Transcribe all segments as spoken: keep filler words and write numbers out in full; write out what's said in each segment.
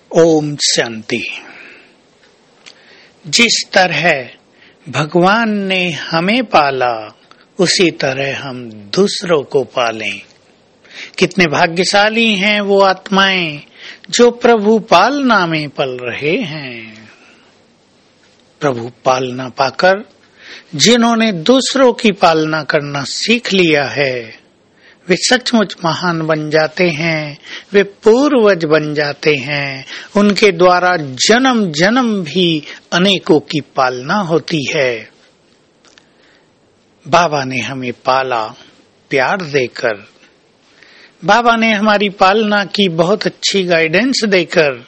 ओम शांति। जिस तरह भगवान ने हमें पाला उसी तरह हम दूसरों को पालें। कितने भाग्यशाली हैं वो आत्माएं जो प्रभु पालना में पल रहे हैं। प्रभु पालना पाकर जिन्होंने दूसरों की पालना करना सीख लिया है वे सचमुच महान बन जाते हैं, वे पूर्वज बन जाते हैं। उनके द्वारा जन्म जन्म भी अनेकों की पालना होती है। बाबा ने हमें पाला प्यार देकर, बाबा ने हमारी पालना की बहुत अच्छी गाइडेंस देकर,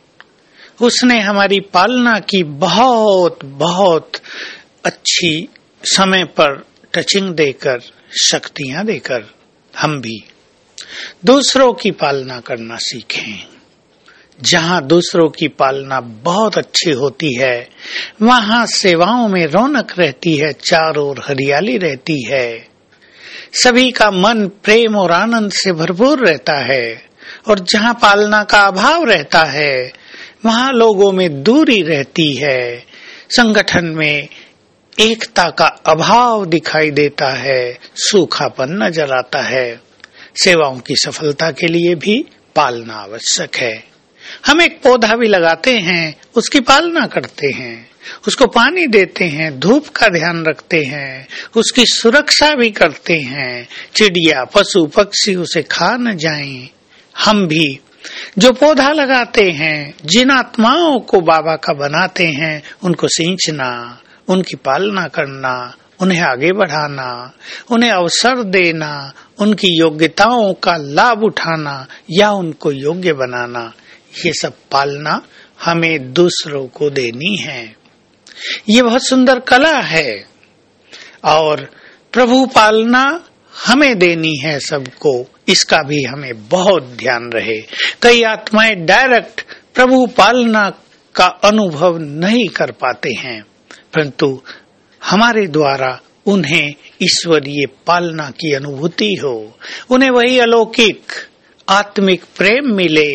उसने हमारी पालना की बहुत बहुत अच्छी समय पर टचिंग देकर, शक्तियां देकर हम भी दूसरों की पालना करना सीखें। जहां दूसरों की पालना बहुत अच्छी होती है वहां सेवाओं में रौनक रहती है, चारों ओर हरियाली रहती है, सभी का मन प्रेम और आनंद से भरपूर रहता है। और जहां पालना का अभाव रहता है वहां लोगों में दूरी रहती है, संगठन में एकता का अभाव दिखाई देता है, सूखापन नजर आता है। सेवाओं की सफलता के लिए भी पालना आवश्यक है। हम एक पौधा भी लगाते हैं, उसकी पालना करते हैं, उसको पानी देते हैं, धूप का ध्यान रखते हैं, उसकी सुरक्षा भी करते हैं, चिड़िया पशु पक्षी उसे खा न जाएं। हम भी जो पौधा लगाते हैं, जिन आत्माओं को बाबा का बनाते हैं, उनको सींचना, उनकी पालना करना, उन्हें आगे बढ़ाना, उन्हें अवसर देना, उनकी योग्यताओं का लाभ उठाना या उनको योग्य बनाना, ये सब पालना हमें दूसरों को देनी है। ये बहुत सुंदर कला है और प्रभु पालना हमें देनी है सबको, इसका भी हमें बहुत ध्यान रहे। कई आत्माएं डायरेक्ट प्रभु पालना का अनुभव नहीं कर पाते हैं, परंतु हमारे द्वारा उन्हें ईश्वरीय पालना की अनुभूति हो, उन्हें वही अलौकिक आत्मिक प्रेम मिले,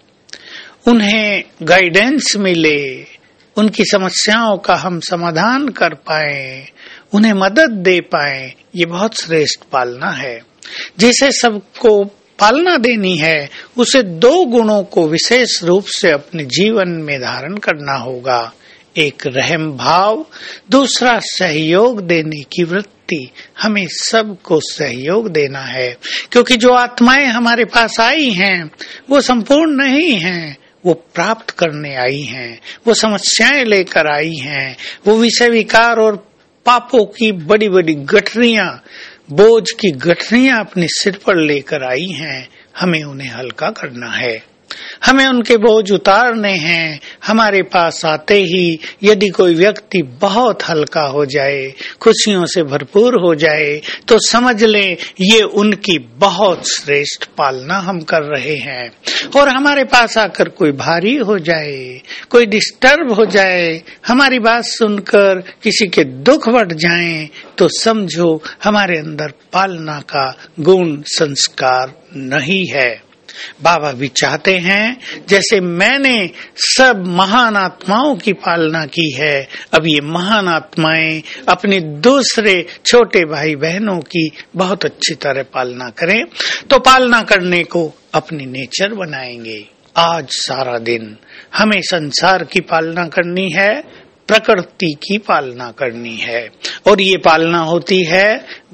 उन्हें गाइडेंस मिले, उनकी समस्याओं का हम समाधान कर पाएं, उन्हें मदद दे पाएं, ये बहुत श्रेष्ठ पालना है। जिसे सबको पालना देनी है उसे दो गुणों को विशेष रूप से अपने जीवन में धारण करना होगा। एक रहम भाव, दूसरा सहयोग देने की वृत्ति। हमें सबको सहयोग देना है, क्योंकि जो आत्माएं हमारे पास आई हैं वो संपूर्ण नहीं हैं, वो प्राप्त करने आई हैं, वो समस्याएं लेकर आई हैं, वो विषय विकार और पापों की बड़ी बड़ी गठरियां, बोझ की गठरियां अपने सिर पर लेकर आई हैं। हमें उन्हें हल्का करना है, हमें उनके बोझ उतारने हैं। हमारे पास आते ही यदि कोई व्यक्ति बहुत हल्का हो जाए, खुशियों से भरपूर हो जाए, तो समझ लें ये उनकी बहुत श्रेष्ठ पालना हम कर रहे हैं। और हमारे पास आकर कोई भारी हो जाए, कोई डिस्टर्ब हो जाए, हमारी बात सुनकर किसी के दुख बढ़ जाएं, तो समझो हमारे अंदर पालना का गुण संस्कार नहीं है। बाबा भी चाहते हैं जैसे मैंने सब महान आत्माओं की पालना की है, अब ये महान आत्माएं अपने दूसरे छोटे भाई बहनों की बहुत अच्छी तरह पालना करें। तो पालना करने को अपनी नेचर बनाएंगे। आज सारा दिन हमें संसार की पालना करनी है, प्रकृति की पालना करनी है, और ये पालना होती है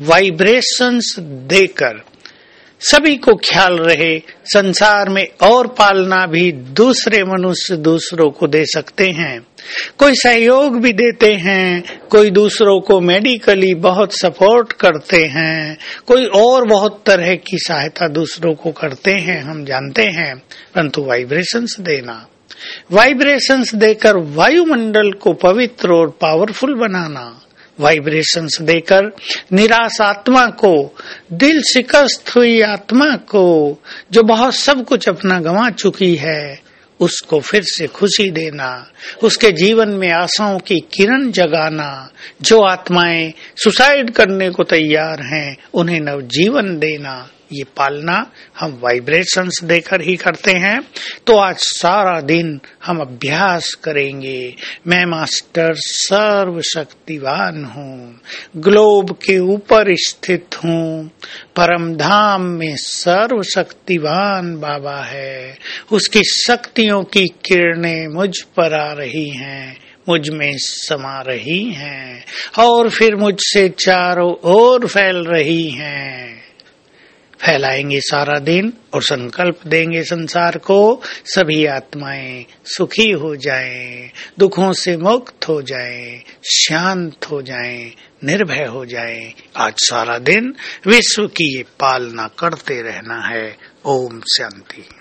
वाइब्रेशंस देकर। सभी को ख्याल रहे संसार में और पालना भी दूसरे मनुष्य दूसरों को दे सकते हैं, कोई सहयोग भी देते हैं, कोई दूसरों को मेडिकली बहुत सपोर्ट करते हैं, कोई और बहुत तरह की सहायता दूसरों को करते हैं, हम जानते हैं। परंतु वाइब्रेशंस देना, वाइब्रेशंस देकर वायुमंडल को पवित्र और पावरफुल बनाना, वाइब्रेशंस देकर निराश आत्मा को, दिल शिकस्त हुई आत्मा को, जो बहुत सब कुछ अपना गंवा चुकी है, उसको फिर से खुशी देना, उसके जीवन में आशाओं की किरण जगाना। जो आत्माएं सुसाइड करने को तैयार हैं उन्हें नवजीवन देना, ये पालना हम वाइब्रेशंस देकर ही करते हैं। तो आज सारा दिन हम अभ्यास करेंगे। मैं मास्टर सर्वशक्तिवान हूँ, ग्लोब के ऊपर स्थित हूँ, परम धाम में सर्वशक्तिवान बाबा है, उसकी शक्तियों की किरणें मुझ पर आ रही हैं, मुझ में समा रही हैं और फिर मुझसे चारों ओर फैल रही हैं। फैलाएंगे सारा दिन और संकल्प देंगे संसार को, सभी आत्माएं सुखी हो जाएं, दुखों से मुक्त हो जाएं, शांत हो जाएं, निर्भय हो जाएं। आज सारा दिन विश्व की ये पालना करते रहना है। ओम शांति।